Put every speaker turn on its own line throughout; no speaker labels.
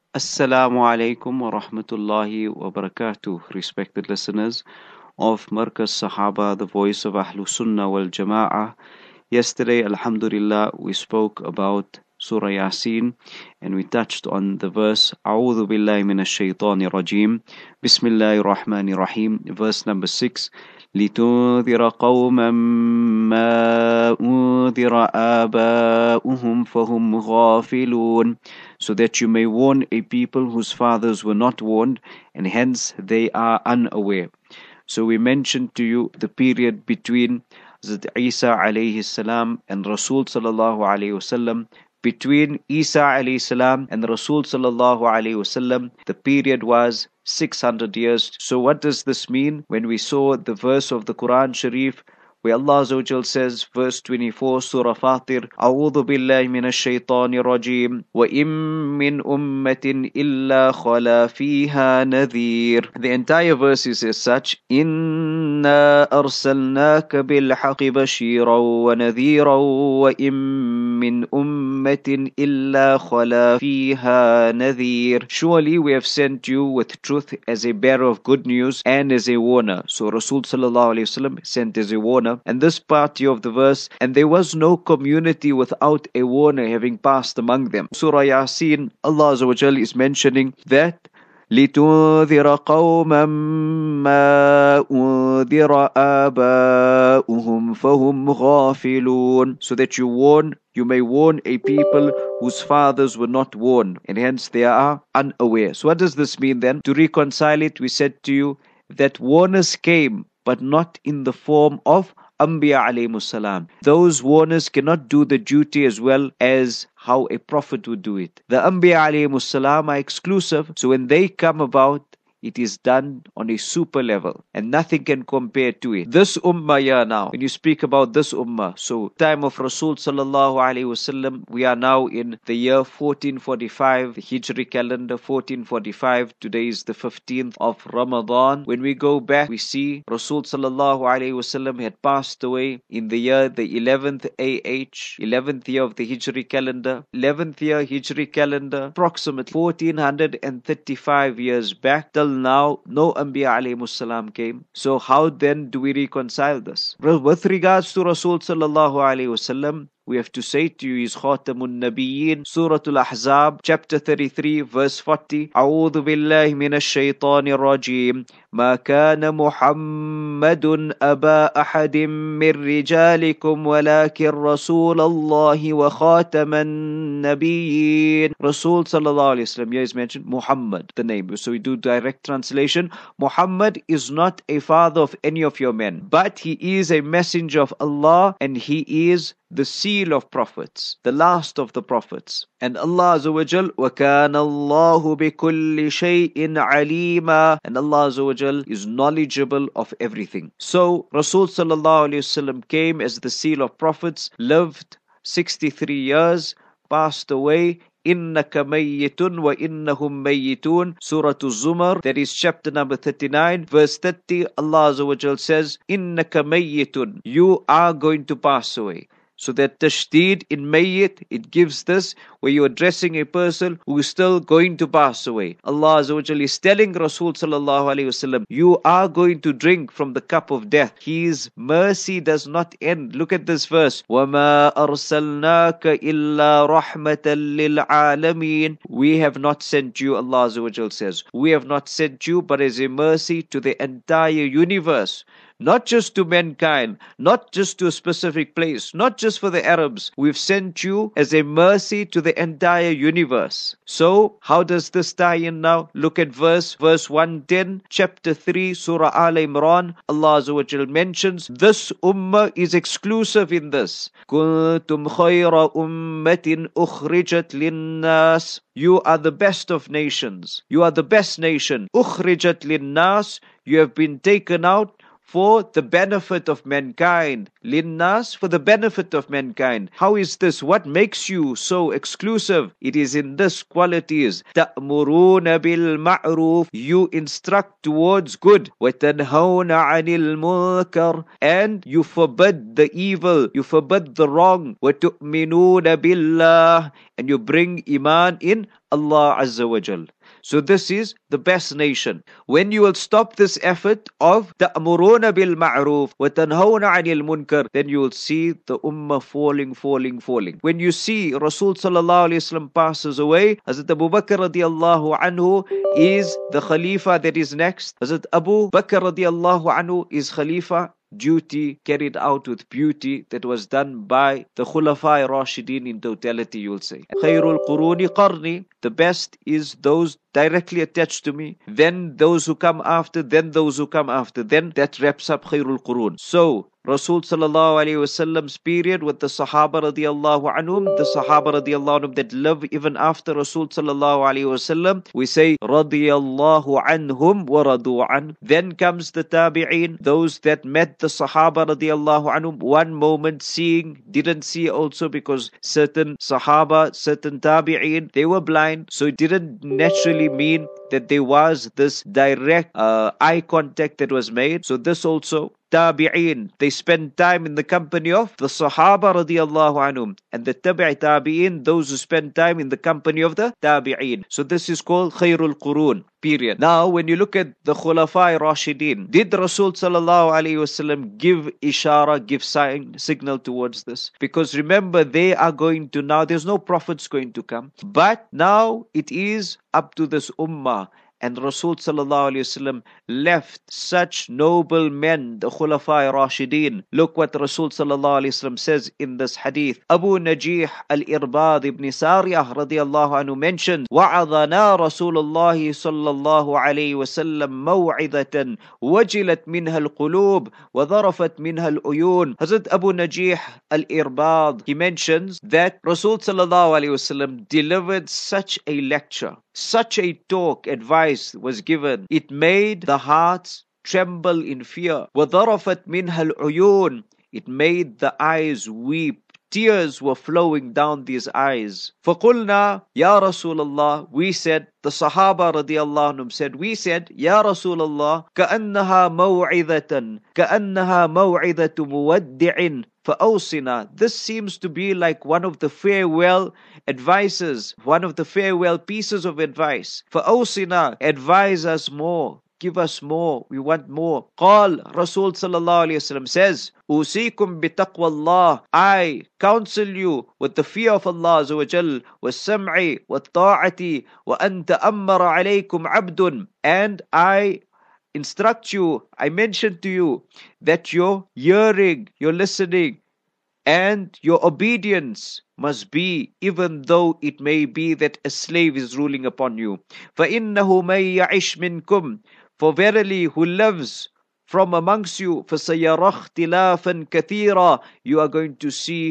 Assalamu alaikum wa rahmatullahi wa barakatuh, respected listeners of Markaz Sahaba, the voice of Ahlul Sunnah wal Jama'ah. Yesterday, Alhamdulillah, we spoke about Surah Yasin and we touched on the verse A'udhu billahi minash shaitanir rajim. Bismillahir Rahmanir Rahim, verse number 6. لِتُنذِرَ قَوْمًا مَا أُنذِرَ آبَاؤُهُمْ فَهُمْ غَافِلُونَ, so that you may warn a people whose fathers were not warned, and hence they are unaware. So we mentioned to you the period between Hazrat Isa alayhi salam and Rasul sallallahu alayhi wasallam. Between Isa alayhi salam and Rasul sallallahu alayhi wasallam, the period was 600 years. So what does this mean? When we saw the verse of the Quran Sharif where Allah Azza wa Jal says, verse 24, Surah Fatir, A'udhu billahi minash shaitanir rajim, wa im min ummatin illa khala fiha nadhir. The entire verse is as such, Inna arsalnaka bil haqqi bashiran wa nadhiran wa im min ummatin illa khala fiha nadhir. Surely we have sent you with truth as a bearer of good news and as a warner. So Rasul sallallahu alayhi wasallam sent as a warner. And this part of the verse, and there was no community without a warner having passed among them. Surah Yasin, Allah Azza wa Jal is mentioning that لِتُنذِرَ قَوْمًا مَا أُنذِرَ آبَاؤُهُمْ فَهُمْ غَافِلُونَ, so that you may warn a people whose fathers were not warned, and hence they are unaware. So what does this mean then? To reconcile it, we said to you that warners came, but not in the form of Anbiya alayhimus salam. Those warners cannot do the duty as well as how a prophet would do it. The Anbiya alayhimus salam are exclusive, so when they come about, it is done on a super level and nothing can compare to it. This ummah now, when you speak about this ummah, so time of Rasul sallallahu alaihi wasallam, we are now in the year 1445, the Hijri calendar 1445. Today is the 15th of Ramadan. When we go back, we see Rasul sallallahu alaihi wasallam had passed away in the year the 11th AH, 11th year of the Hijri calendar, 11th year Hijri calendar, approximately 1435 years back. Till now, no Anbiya alayhimus salam came. So how then do we reconcile this? With regards to Rasul sallallahu alayhi wasallam, we have to say to you is Khatamun Nabiyyin, Surah Al-Ahzab, chapter 33, verse 40. A'udhu billahi minash shaitanir rajim. ما كان محمد أبا أحد من رجالكم ولكن رسول الله وخاتم النبيين. Rasul sallallahu alayhi wasallam, here is mentioned Muhammad, the name. So we do direct translation. Muhammad is not a father of any of your men, but he is a messenger of Allah and he is the seal of prophets, the last of the prophets. And Allah Azza wa Jal, وَكَانَ اللَّهُ بِكُلِّ شَيْءٍ عَلِيمًا, and Allah Azza wa Jal is knowledgeable of everything. So Rasul sallallahu alayhi wasallam came as the seal of prophets, lived 63 years, passed away. إِنَّكَ مَيِّتٌ وَإِنَّهُمْ مَيِّتُونَ, Surah Al-Zumar, that is chapter number 39, verse 30. Allah Azza wa Jal says, إِنَّكَ مَيِّتٌ, you are going to pass away. So that tashdid in mayyit, it gives this where you're addressing a person who is still going to pass away. Allah Azza wa Jalla is telling Rasul sallallahu alayhi wasallam, you are going to drink from the cup of death. His mercy does not end. Look at this verse. وَمَا أَرْسَلْنَاكَ إِلَّا رَحْمَةً لِلْعَالَمِينَ. We have not sent you, Allah Azza wa Jalla says, we have not sent you but as a mercy to the entire universe. Not just to mankind, not just to a specific place, not just for the Arabs. We've sent you as a mercy to the entire universe. So, how does this tie in now? Look at verse 110, chapter 3, Surah Al Imran. Allah Azza wa Jal mentions this ummah is exclusive in this. كُنْتُمْ خَيْرَ أُمَّةٍ أُخْرِجَتْ لِلنَّاسِ. You are the best of nations. You are the best nation. أُخْرِجَتْ لِلنَّاسِ. You have been taken out for the benefit of mankind. Linnas, for the benefit of mankind. How is this? What makes you so exclusive? It is in this qualities. تَأْمُرُونَ بِالْمَعْرُوفِ. You instruct towards good. وَتَنْهَوْنَ عَنِ الْمُنْكَرِ. And you forbid the evil. You forbid the wrong. وَتُؤْمِنُونَ بِاللَّهِ. And you bring iman in Allah Azza wa Jal. So this is the best nation. When you will stop this effort of ta'muruna bil ma'roof wa tanhawna 'anil munkar, then you will see the ummah falling. When you see Rasul sallallahu alaihi wasallam passes away, Hazrat Abu Bakr radiallahu anhu is the Khalifa that is next. Hazrat Abu Bakr radiallahu anhu is Khalifa. Duty carried out with beauty that was done by the Khulafa Rashidin in totality, you will say. Khairul Quruni Qarni, the best is those directly attached to me, then those who come after, then those who come after, then that wraps up Khairul Qurun. So Rasul sallallahu alayhi wasallam's period with the Sahaba radiallahu anhum, the Sahaba radiallahu anhum that live even after Rasul sallallahu alayhi wasallam, we say radiallahu anhum wa radu an. Then comes the Tabi'een, those that met the Sahaba radiallahu anhum one moment seeing, didn't see also because certain Sahaba, certain Tabi'een, they were blind, so it didn't naturally mean that there was this direct eye contact that was made. So this also, Tabi'een, they spend time in the company of the Sahaba radiallahu anhum, and the Tabi'een, those who spend time in the company of the Tabi'een. So this is called Khairul Qurun, period. Now when you look at the Khulafa Rashidin, did Rasul sallallahu alayhi wasallam give ishara, give signal towards this? Because remember, they are going to now, there's no prophets going to come, but now it is up to this ummah. And Rasul sallallahu alayhi wasallam left such noble men, the Khulafa Rashidin. Look what Rasul sallallahu alayhi wasallam says in this hadith. Abu Najih al-Irbad ibn Sariyah radiyallahu anhu mentions, وَعَظَنَا رَسُولُ اللَّهِ صَلَّى اللَّهُ عَلَيْهِ وَسَلَّمْ مَوْعِظَةً وَجِلَتْ مِنْهَا الْقُلُوبِ وَظَرَفَتْ مِنْهَا الْعُيُونِ. Hazrat Abu Najih al-Irbad, he mentions that Rasul sallallahu alayhi wasallam delivered such a lecture, such a talk, advice was given. It made the hearts tremble in fear. وَضَرَفَتْ مِنْهَا الْعُيُونِ. It made the eyes weep. Tears were flowing down these eyes. فَقُلْنَا يَا رَسُولَ اللَّهِ. We said, the Sahaba radiallahu anhum said, we said, Ya Rasulullah, كَأَنَّهَا مَوْعِظَةً مُوَدِّعٍ فَأَوْصِنَا. This seems to be like one of the farewell advices, one of the farewell pieces of advice. فَأَوْصِنَا. Advise us more. Give us more. We want more. قال, Rasul sallallahu alayhi wasallam says, أوصيكم بتقوى الله. I counsel you with the fear of Allah Azza wa Jal, والسمع والطاعة وأن تأمر عليكم عبد. And I instruct you, I mention to you that your hearing, your listening, and your obedience must be, even though it may be that a slave is ruling upon you. فَإِنَّهُ مَن يَعِشْ مِنْكُمْ. For verily, who lives from amongst you, فَسَيَرَى اخْتِلَافًا كَثِيرًا. You are going to see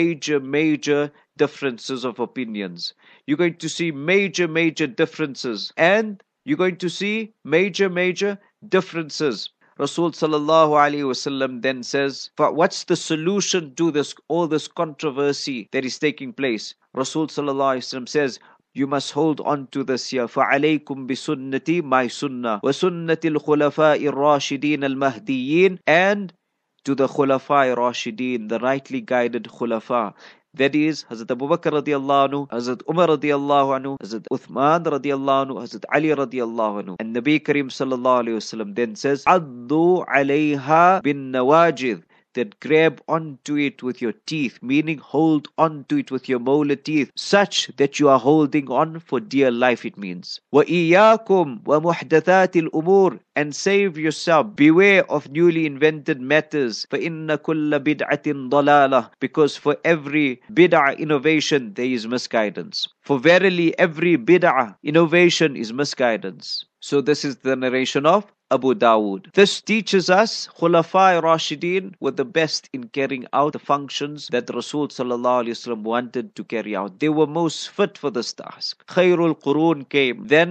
major differences of opinions. You're going to see major differences. And you're going to see major differences. Rasul sallallahu alaihi wasallam then says, but what's the solution to this, all this controversy that is taking place? Rasul sallallahu alaihi wasallam says, you must hold on to this here. فَعَلَيْكُمْ بِسُنَّتِي, my sunnah, وَسُنَّةِ الْخُلَفَاءِ الرَّاشِدِينَ الْمَهْدِيِّينَ, and to the Khulafa Rashidin, the rightly guided Khulafa. That is Hazrat Abu Bakr radiallahu anhu, Hazrat Umar radiallahu anhu, Hazrat Uthman radiallahu anhu, Hazrat Ali radiallahu anhu. And Nabi Kareem sallallahu alayhi wasallam then says, Addu alayha bin nawajid. That grab onto it with your teeth, meaning hold onto it with your molar teeth, such that you are holding on for dear life, it means. وَإِيَّاكُمْ وَمُحْدَثَاتِ الْأُمُورِ. And save yourself, beware of newly invented matters. فَإِنَّ كُلَّ بِدْعَةٍ ضَلَالَةٍ. Because for every bid'ah innovation there is misguidance. For verily every bid'ah innovation is misguidance. So this is the narration of Abu Dawood. This teaches us Khulafa Rashidin were the best in carrying out the functions that Rasul sallallahu alaihi wasallam wanted to carry out. They were most fit for this task. Khairul Qurun came. Then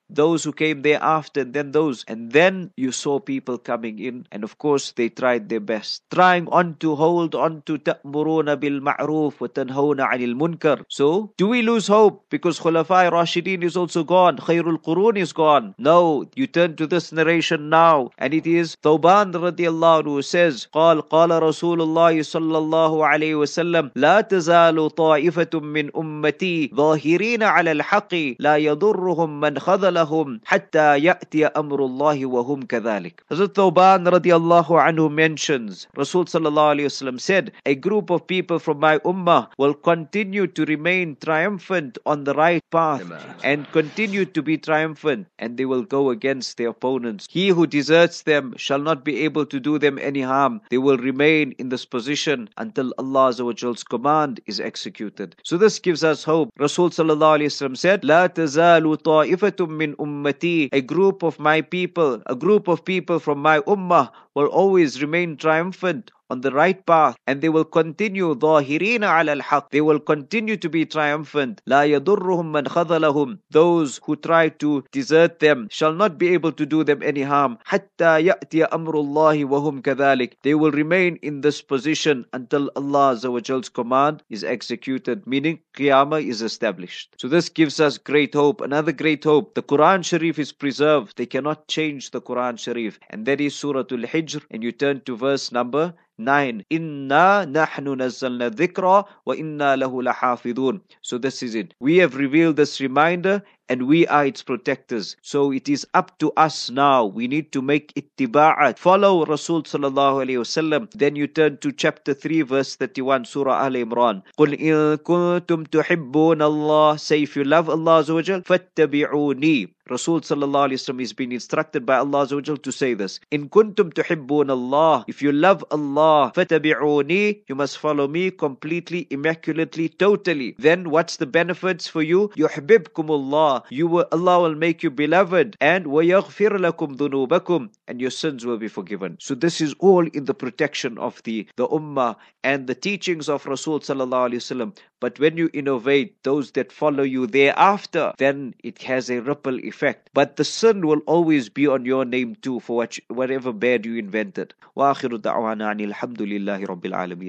those who came thereafter, and then those. And then you saw people coming in, and of course they tried their best, trying on to hold on to ta'muruna bil ma'roof wa tanhawna 'anil munkar. So, do we lose hope because Khulafai Rashidin is also gone, Khairul Qurun is gone? No, you turn to this narration now, and it is Thawban radiallahu anhu who says, قال رسول الله صلى الله عليه وسلم لا تزال طائفة من أمتي ظاهرين على الحق لا يضرهم من خذلهم حتى يأتي أمر الله وهم كذلك. Hazrat Thawban radiallahu anhu mentions, Rasul sallallahu alayhi wasallam said, a group of people from my ummah will continue to remain triumphant on the right path and continue to be triumphant, and they will go against their opponents. He who deserts them shall not be able to do them any harm. They will remain in this position until Allah's command is executed. So this gives us hope. Rasul sallallahu alayhi wasallam said, لا تزال طائفة من أمتي, a group of my people, a group of people from my ummah will always remain triumphant on the right path, and they will continue ظاهرين على الحق. They will continue to be triumphant. لا يضرهم من خذلهم. Those who try to desert them shall not be able to do them any harm. حتى يأتي أمر الله وهم كذلك. They will remain in this position until Allah's command is executed, meaning Qiyamah is established. So this gives us great hope. Another great hope, the Quran Sharif is preserved. They cannot change the Quran Sharif, and that is Surah Al-Hijr, and you turn to verse number 9. Inna nahnu nazzalna dhikra wa inna lahu lahafidun. So this is it. We have revealed this reminder, and we are its protectors. So it is up to us now. We need to make ittiba'at, follow Rasul sallallahu alayhi wasallam. Then you turn to chapter 3 verse 31, Surah Al Imran. قُلْ إِن كُنْتُمْ تُحِبُّونَ اللَّهِ, say if you love Allah Azza wa Jal, فَاتَّبِعُونِي. Rasul sallallahu alayhi wasallam is being instructed by Allah Azza wa Jal to say this. In kuntum tuhibbun Allah, if you love Allah, fatabi'uni, you must follow me completely, immaculately, totally. Then what's the benefits for you? Yuhibbukumullah, Allah will make you beloved, and wayaghfir lakum dhunubakum, and your sins will be forgiven. So this is all in the protection of the ummah and the teachings of Rasul sallallahu alayhi wasallam. But when you innovate, those that follow you thereafter, then it has a ripple effect. But the sin will always be on your name too, for whatever bad you invented. Wa akhiru da'wana anil hamdulillahi rabbil alameen.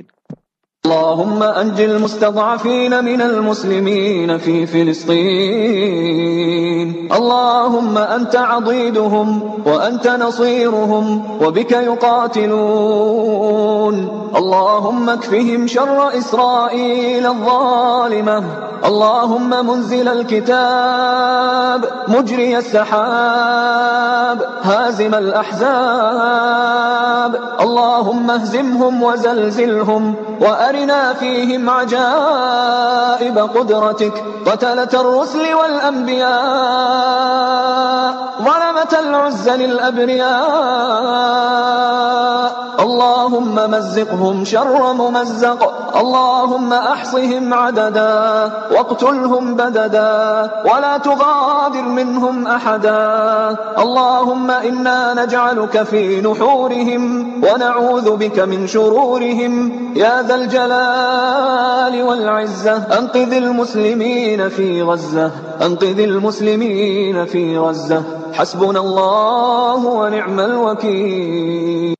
اللهم أنج المستضعفين من المسلمين في فلسطين. اللهم أنت عضيدهم وأنت نصيرهم وبك يقاتلون. اللهم اكفهم شر إسرائيل الظالمة. اللهم منزل الكتاب مجري السحاب هازم الأحزاب. اللهم اهزمهم وزلزلهم وأرنا فيهم عجائب قدرتك. قتلة الرسل والأنبياء ظلمة العز للأبرياء. اللهم مزقهم شر ممزق. اللهم أحصهم عددا واقتلهم بددا ولا تغادر منهم أحدا. اللهم إنا نجعلك في نحورهم ونعوذ بك من شرورهم يا ذا الجلال والعزة. أنقذ المسلمين في غزة. أنقذ المسلمين في غزة. حسبنا الله ونعم الوكيل.